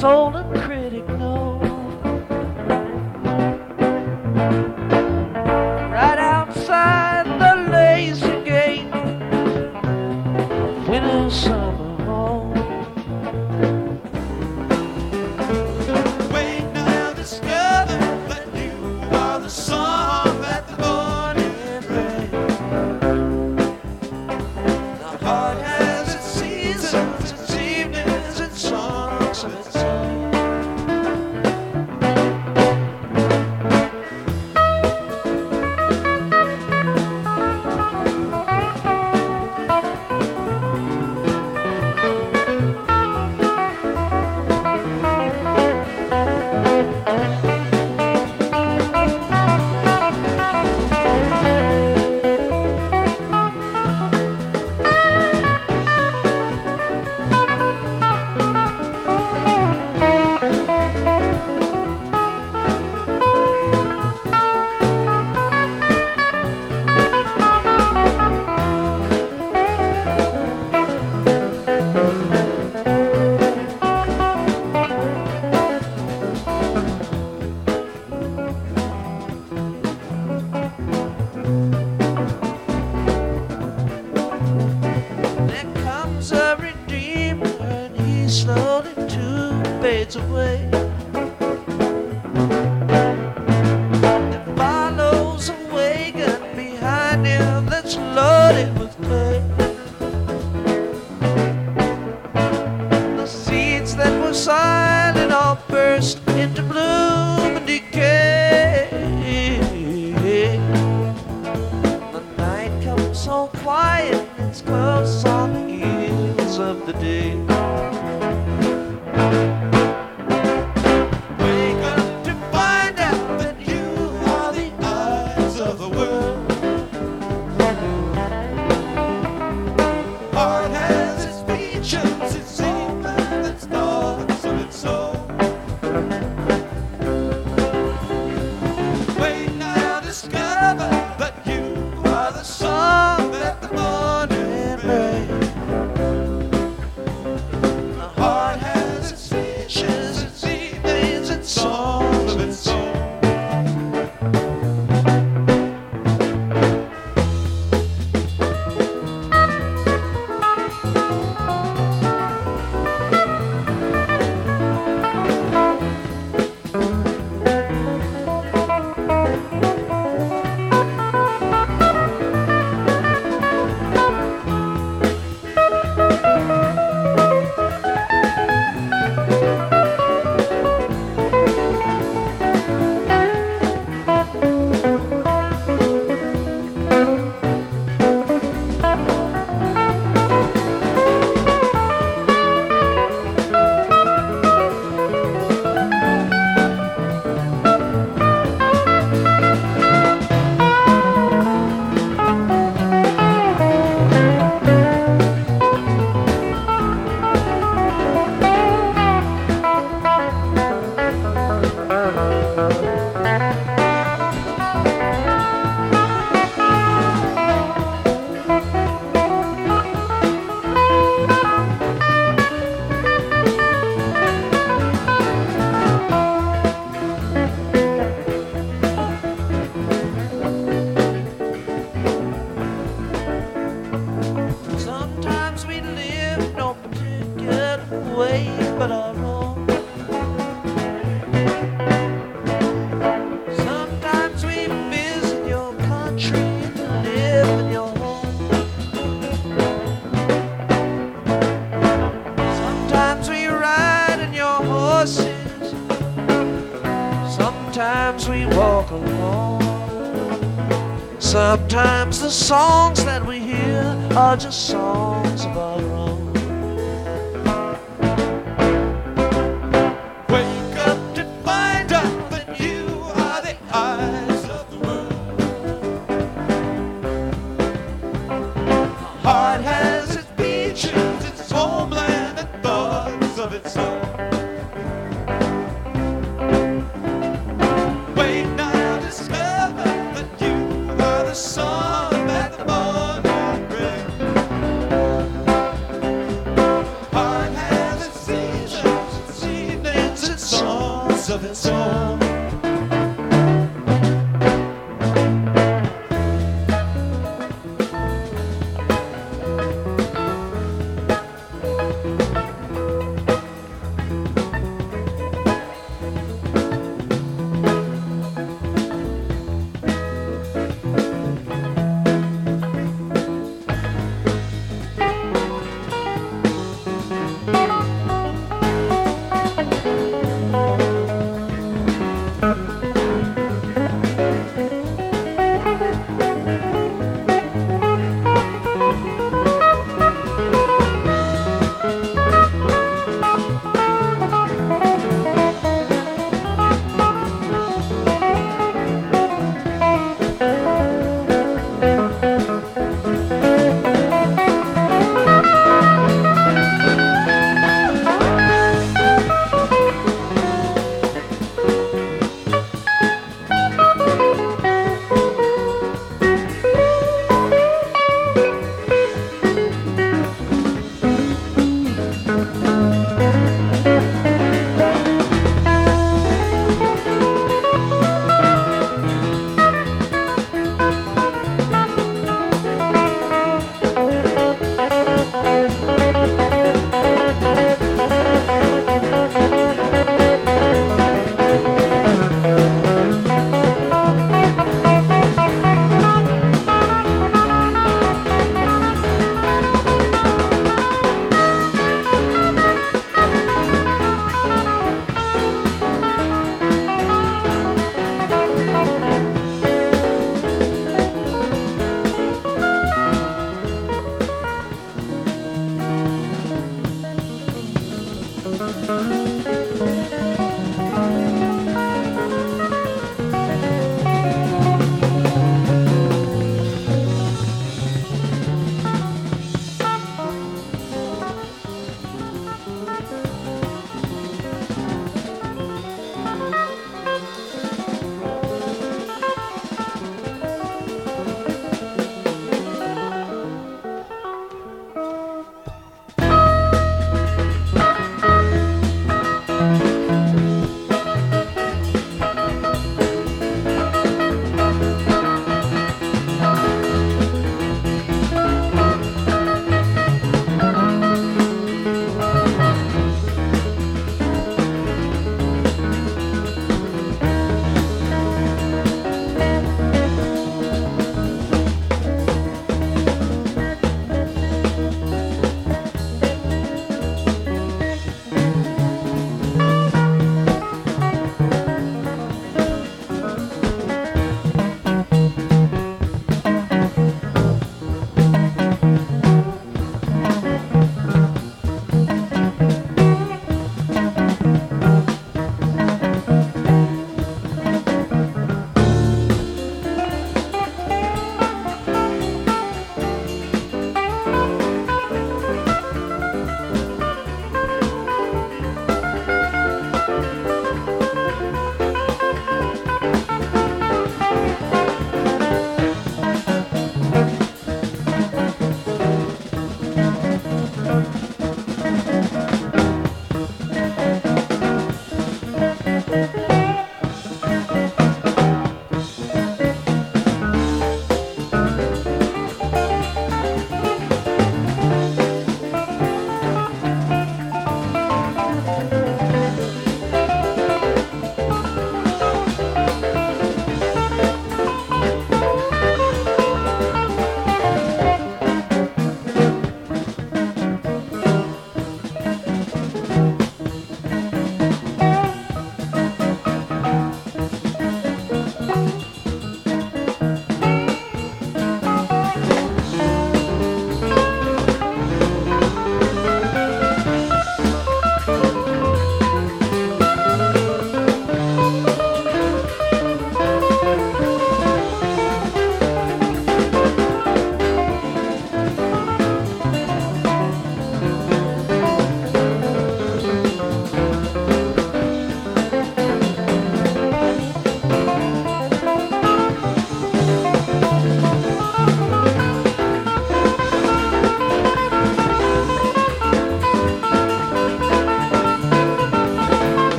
soul and critic know. Right outside the lazy gate, winter summer home. Wait now, discover that you are the song that the morning rain. The heart has its seasons, its evenings, its songs of its own. There comes a redeemer and he slowly too fades away. There follows a wagon behind him that's loaded with clay. The seeds that were silent all burst into bloom and decay. The night comes so quiet, it's close on the heels of the day. Wake up to find out that you are the eyes of the world. Heart has its features, its secrets, its thoughts of its soul. Wait now, discover that you are the song that the morning rain. The heart has its features, its evenings, its songs of its own. Sometimes we live no particular way but our own. Sometimes we visit your country to live in your home. Sometimes we ride in your horses. Sometimes we walk alone. Sometimes the songs that we hear are just songs of our own. Wake up to find out that you are the eyes of the world. The heart has its features,